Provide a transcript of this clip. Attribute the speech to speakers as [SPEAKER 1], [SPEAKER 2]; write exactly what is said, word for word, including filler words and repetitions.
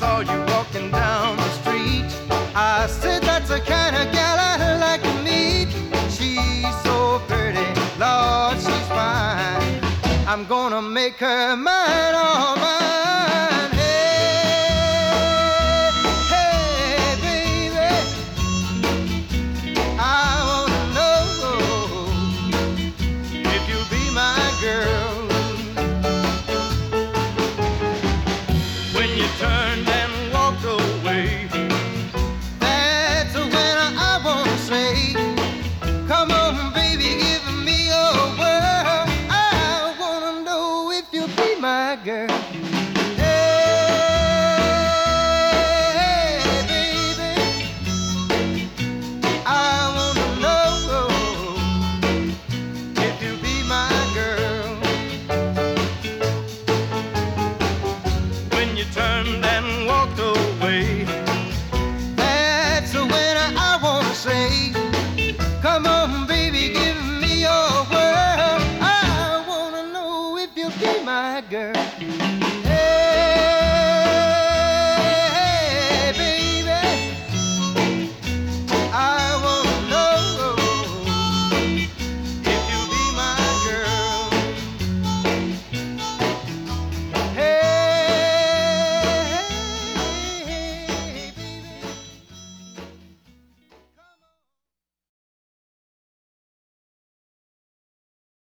[SPEAKER 1] saw you walking down the street. I said, that's the kind of gal I'd like to meet. She's so pretty, Lord, she's fine. I'm gonna make her mine, all mine. Hey, hey, baby, I wanna know if you'll be my girl. When you turn